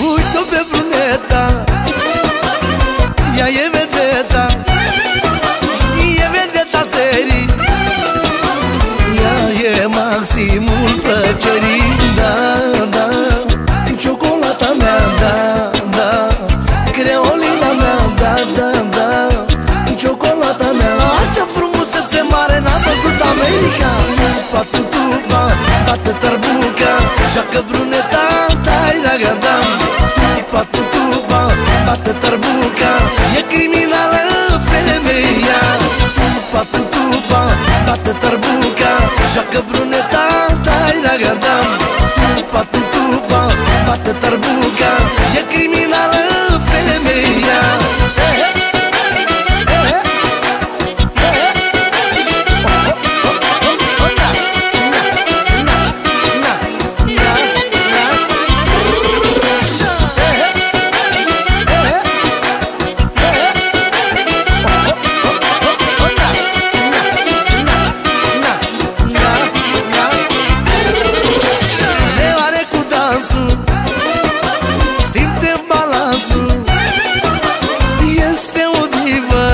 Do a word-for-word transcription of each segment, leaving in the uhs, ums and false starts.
Uite-o pe bruneta, ea e vedeta, e vedeta serii, ea e maximul plăcerii. Da, da, ciocolata mea, da, da, creolina mea, da, da, da, ciocolata mea. Așa frumusețe mare n-a văzut America. Tupa, tupa, bate tărbuca, joacă bruneta, dai la gadam. Tupa, tupa, bate tărbuca, e criminală femeia. Tupa, tupa, bate tărbuca, joacă bruneta, dai la gadam. Tupa, tupa, bate tărbuca, e criminală femeia. Simte balansul, este o divă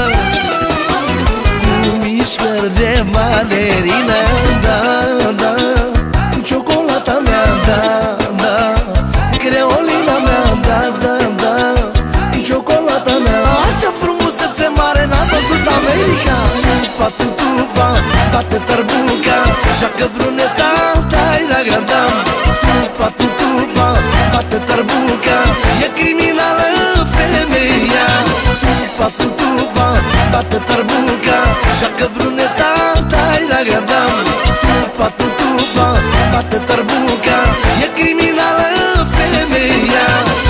cu mișcări de balerină. Da, da, ciocolata mea, da, da, creolina mea, da, da, da, ciocolata mea. Așa frumusețe mare n-a văzut America. Tupa, tupa, bate tărbuca, joacă bruneta, dai la gadam. Tupa, tupa, bate tărbuca, e criminală femeia. Tupa, tupa, bate tărbuca, joacă bruneta, dai la gadam. Tupa, tupa, bate tărbuca, e criminală femeia.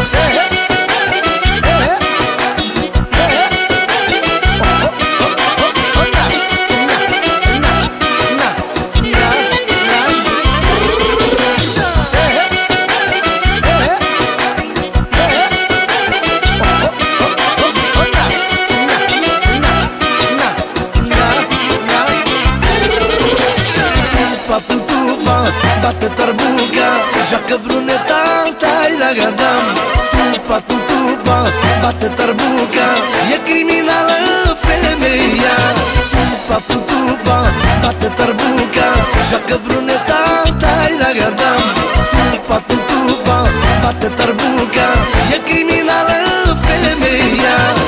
Bate tărbuca, joacă bruneta, dai la gadam. Tupa, tupa, bate tărbuca, e criminală femeia. Tupa, tupa, bate tărbuca, joacă bruneta, dai la gadam. Tupa, tupa, bate tărbuca, e criminală femeia.